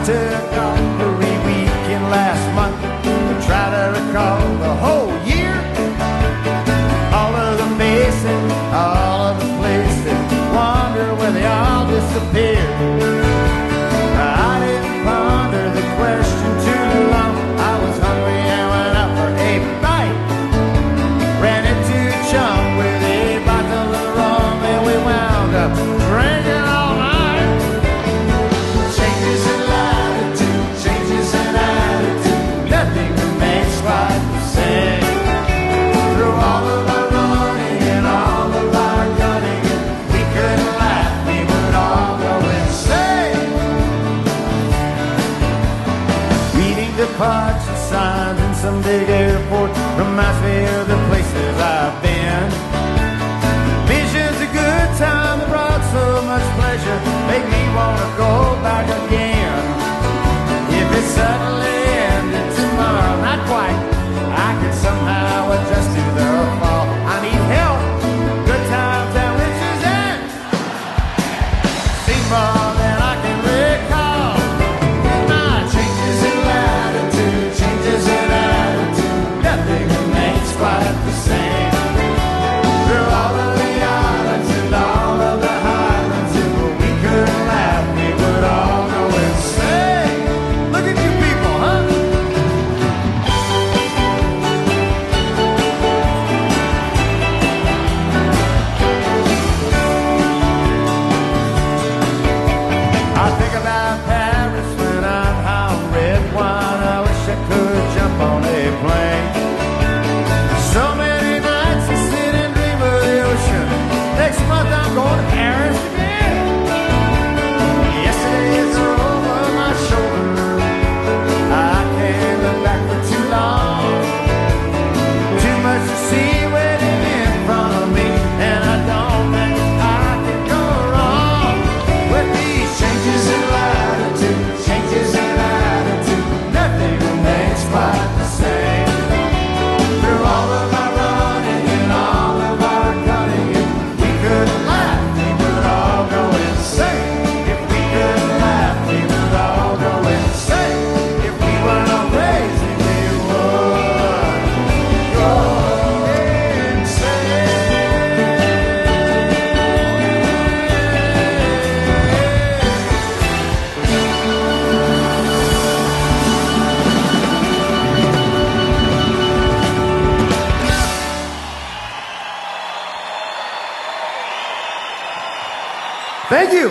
took off every weekend last month to try to recall the whole year. All of the faces, all of the places, wonder where they all disappeared. I didn't ponder the question too long. I was hungry and went out for a bite. Ran into a chum with a bottle of rum and we wound up drinking all night. Changes in latitude, changes in attitude, nothing remains quite the same. Through all of our running and all of our gunning, we couldn't laugh, we would all go insane. Reading the parks and signs in some big airport reminds me of the places I've been. Visions of good time that brought so much pleasure make me want to go back again. If it suddenly ended tomorrow, not quite, I could somehow adjust to the fall. I need help, good times and riches and see more than I can recall. My changes in latitude, changes in attitude, nothing remains quite the same. Through all of the islands and all of the highlands, if we could laugh, we would all go insane. Look at you people, huh? I think about Paris when I'm high on red wine. I wish I could jump on a plane. So many nights I sit and dream of the ocean. Next month I'm going to Paris again. Yesterdays are over my shoulder. I can't look back for too long. Too much to see waiting in front of me, and I don't think I can go wrong with these changes in latitude, changes in attitude. Nothing remains quite the same. Through all of our running and all of our gunning, if we could laugh, we would all go insane. If we could laugh, we would all go insane. If we were not crazy, we would go insane. Thank you.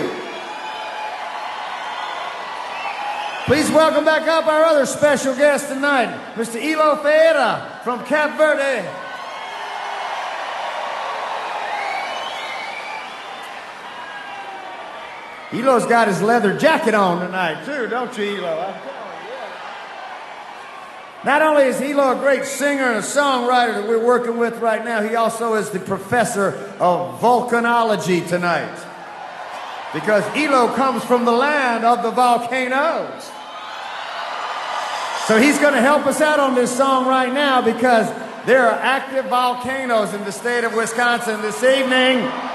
Please welcome back up our other special guest tonight, Mr. Elo Ferreira from Cape Verde. Elo's got his leather jacket on tonight, too, don't you, Elo? I'm telling you, yeah. Not only is Elo a great singer and a songwriter that we're working with right now, he also is the professor of volcanology tonight. Because Elo comes from the land of the volcanoes. So he's going to help us out on this song right now because there are active volcanoes in the state of Wisconsin this evening.